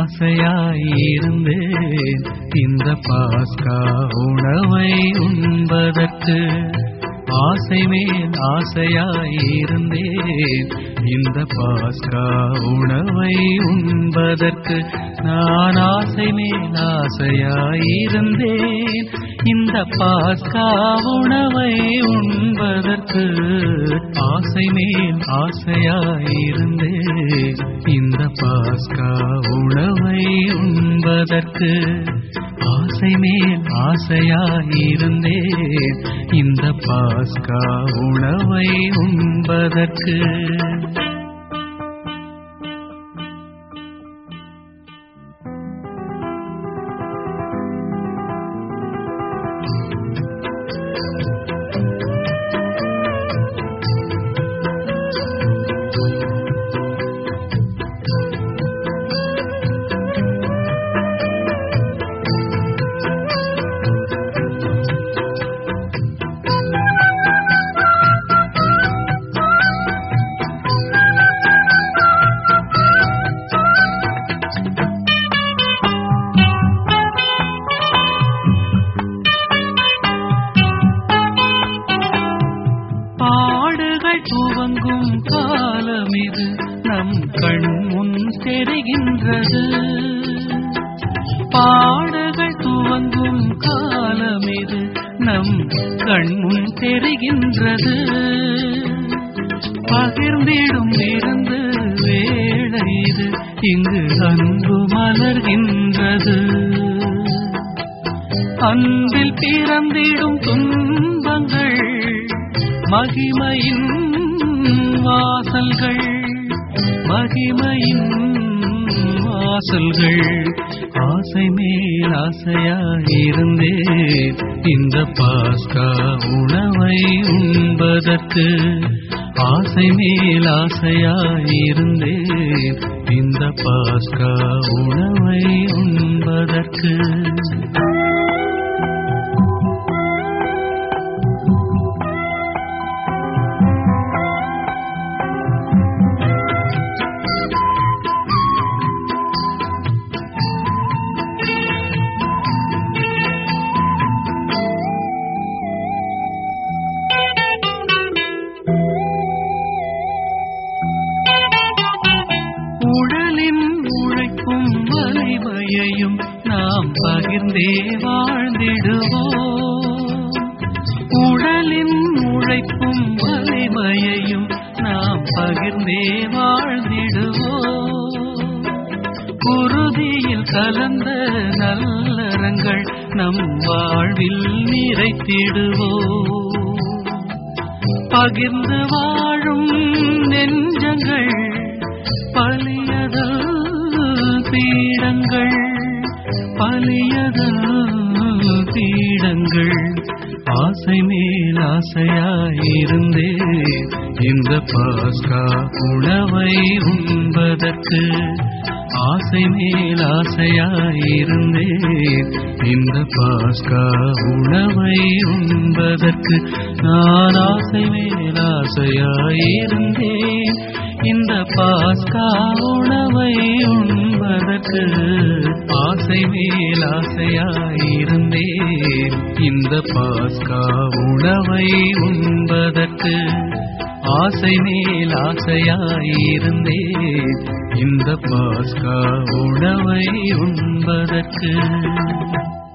ஆசையாயிருந்தேன் இந்த பாஸ்கா உணவை உண்பதற்கு. ஆசை மேல் ஆசையாயிருந்தேன் இந்த பாஸ்கா உணவை உண்பதற்கு. நான் ஆசை மேல் ஆசையாயிருந்தேன் இந்த பாஸ்கா உணவை உண்பதற்கு. ஆசை மேல் ஆசையாயிருந்தேன் இந்த பாஸ்கா உணவை உண்பதற்கு. ஆசை மேல் ஆசையாயிருந்தேன் இந்த பாஸ்கா உணவை உண்பதற்கு. துவங்கும் காலம் இது நம் கண் முன் தெரிகின்றது. பாடுகள் துவங்கும் காலம் இது நம் கண் முன் தெரிகின்றது. பகிர்ந்திடும் இருந்து வேளை இது இங்கு அன்பு மலர்கின்றது. அன்பில் பிறந்திடும் துன்பங்கள் மகிமையின் வாசல்கள், மகிமையின் வாசல்கள். ஆசை மேல் ஆசையாயிருந்தேன் இந்த பாஸ்கா உணவை உண்பதற்கு. ஆசை மேல் ஆசையாயிருந்தேன் இந்த பாஸ்கா உணவை உண்பதற்கு. வலிமையையும் நாம் பகிர்ந்தே வாழ்ந்திடுவோம். உடலின் உழைப்பும் வலிமையையும் நாம் பகிர்ந்தே வாழ்ந்திடுவோம். குருதியில் கலந்த நல்லறங்கள் நம் வாழ்வில் நிறைத்திடுவோம். பகிர்ந்து வாழும் நெஞ்சங்கள் பலியதல் பீடங்கள், பலியதல் பீடங்கள். ஆசை மேல் ஆசையாயிருந்தேன் இந்த பாஸ்கா உணவை உண்பதற்கு. ஆசை மேல் ஆசையாயிருந்தேன் இந்த பாஸ்கா உணவை உண்பதற்கு. நான் ஆசை மேல் ஆசையாயிருந்தேன் இந்த பாஸ்கா உணவை உண்பதற்கு. ஆசை மேல் ஆசையாயிருந்தேன் இந்த பாஸ்கா உணவை உண்பதற்கு. ஆசை மேல் ஆசையாயிருந்தேன் இந்த பாஸ்கா உணவை உண்பதற்கு.